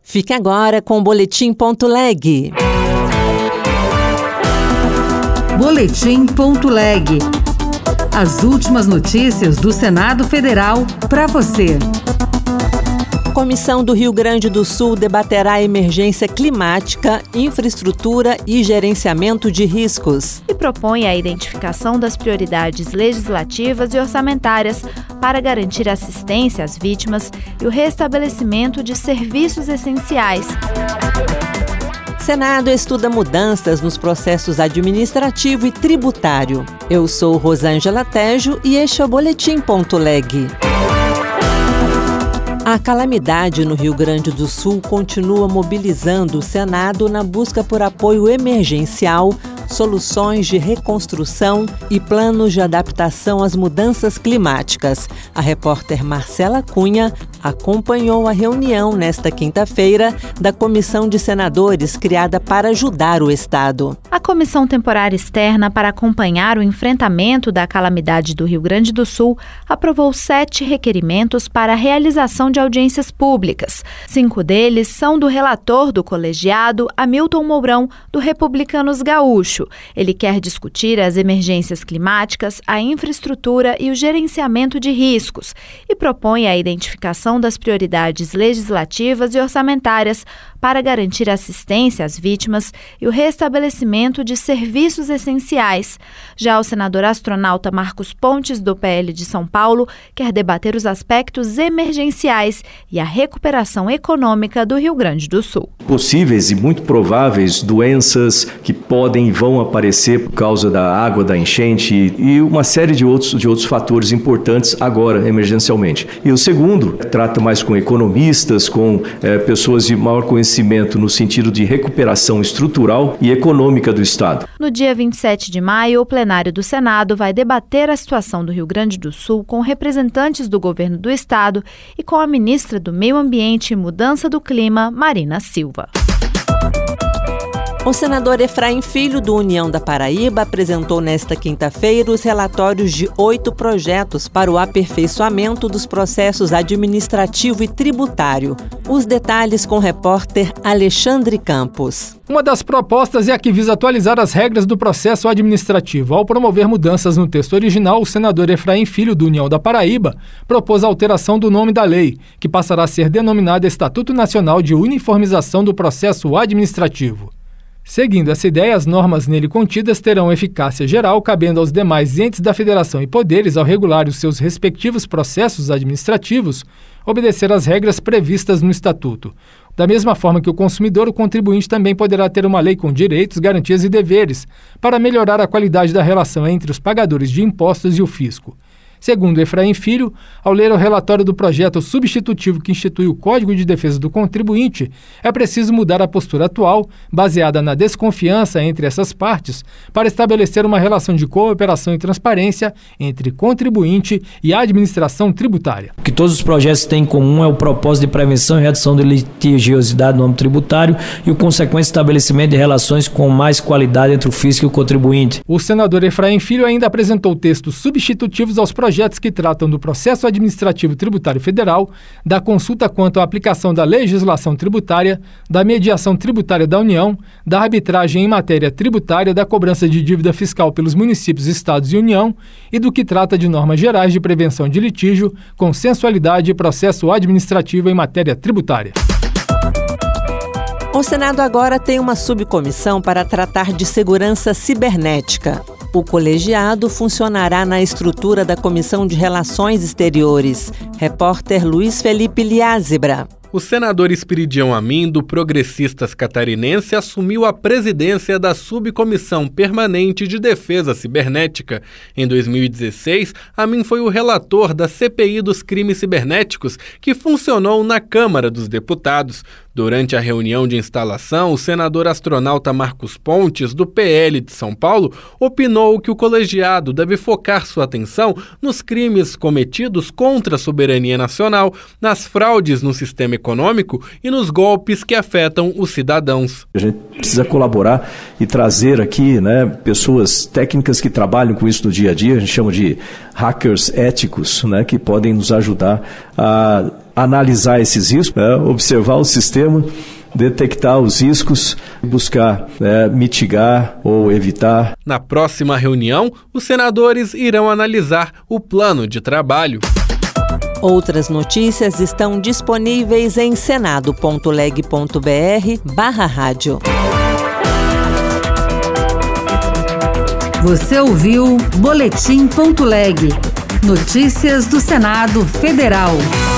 Fique agora com o Boletim.leg. Boletim.leg. As últimas notícias do Senado Federal para você. A Comissão do Rio Grande do Sul debaterá a emergência climática, infraestrutura e gerenciamento de riscos. E propõe a identificação das prioridades legislativas e orçamentárias para garantir assistência às vítimas e o restabelecimento de serviços essenciais. Senado estuda mudanças nos processos administrativo e tributário. Eu sou Rosângela Tejo e este é o Boletim.leg. A calamidade no Rio Grande do Sul continua mobilizando o Senado na busca por apoio emergencial, soluções de reconstrução e planos de adaptação às mudanças climáticas. A repórter Marcela Cunha acompanhou a reunião nesta quinta-feira da Comissão de Senadores criada para ajudar o Estado. A Comissão Temporária Externa para acompanhar o enfrentamento da calamidade do Rio Grande do Sul aprovou 7 requerimentos para a realização de audiências públicas. 5 deles são do relator do colegiado, Hamilton Mourão, do Republicanos Gaúcho. Ele quer discutir as emergências climáticas, a infraestrutura e o gerenciamento de riscos e propõe a identificação das prioridades legislativas e orçamentárias para garantir assistência às vítimas e o restabelecimento de serviços essenciais. Já o senador astronauta Marcos Pontes, do PL de São Paulo, quer debater os aspectos emergenciais e a recuperação econômica do Rio Grande do Sul. Possíveis e muito prováveis doenças que podem e vão aparecer por causa da água, da enchente e uma série de outros fatores importantes agora, emergencialmente. E o segundo trata mais com economistas, com pessoas de maior conhecimento no sentido de recuperação estrutural e econômica do Estado. No dia 27 de maio, o plenário do Senado vai debater a situação do Rio Grande do Sul com representantes do governo do Estado e com a ministra do Meio Ambiente e Mudança do Clima, Marina Silva. O senador Efraim Filho, do União da Paraíba, apresentou nesta quinta-feira os relatórios de 8 projetos para o aperfeiçoamento dos processos administrativo e tributário. Os detalhes com o repórter Alexandre Campos. Uma das propostas é a que visa atualizar as regras do processo administrativo. Ao promover mudanças no texto original, o senador Efraim Filho, do União da Paraíba, propôs a alteração do nome da lei, que passará a ser denominada Estatuto Nacional de Uniformização do Processo Administrativo. Seguindo essa ideia, as normas nele contidas terão eficácia geral, cabendo aos demais entes da Federação e poderes, ao regular os seus respectivos processos administrativos, obedecer às regras previstas no Estatuto. Da mesma forma que o consumidor, o contribuinte também poderá ter uma lei com direitos, garantias e deveres, para melhorar a qualidade da relação entre os pagadores de impostos e o fisco. Segundo Efraim Filho, ao ler o relatório do projeto substitutivo que institui o Código de Defesa do Contribuinte, é preciso mudar a postura atual, baseada na desconfiança entre essas partes, para estabelecer uma relação de cooperação e transparência entre contribuinte e administração tributária. O que todos os projetos têm em comum é o propósito de prevenção e redução de litigiosidade no âmbito tributário e o consequente estabelecimento de relações com mais qualidade entre o fisco e o contribuinte. O senador Efraim Filho ainda apresentou textos substitutivos aos projetos que tratam do processo administrativo tributário federal, da consulta quanto à aplicação da legislação tributária, da mediação tributária da União, da arbitragem em matéria tributária, da cobrança de dívida fiscal pelos municípios, estados e União e do que trata de normas gerais de prevenção de litígio, consensualidade e processo administrativo em matéria tributária. O Senado agora tem uma subcomissão para tratar de segurança cibernética. O colegiado funcionará na estrutura da Comissão de Relações Exteriores. Repórter Luiz Felipe Liázebra. O senador Espiridião Amin, do Progressistas Catarinense, assumiu a presidência da Subcomissão Permanente de Defesa Cibernética. Em 2016, Amin foi o relator da CPI dos Crimes Cibernéticos, que funcionou na Câmara dos Deputados. Durante a reunião de instalação, o senador astronauta Marcos Pontes, do PL de São Paulo, opinou que o colegiado deve focar sua atenção nos crimes cometidos contra a soberania nacional, nas fraudes no sistema econômico e nos golpes que afetam os cidadãos. A gente precisa colaborar e trazer aqui, pessoas técnicas que trabalham com isso no dia a dia, a gente chama de hackers éticos, que podem nos ajudar a analisar esses riscos, observar o sistema, detectar os riscos, buscar mitigar ou evitar. Na próxima reunião, os senadores irão analisar o plano de trabalho. Outras notícias estão disponíveis em senado.leg.br/rádio. Você ouviu Boletim.leg. Notícias do Senado Federal.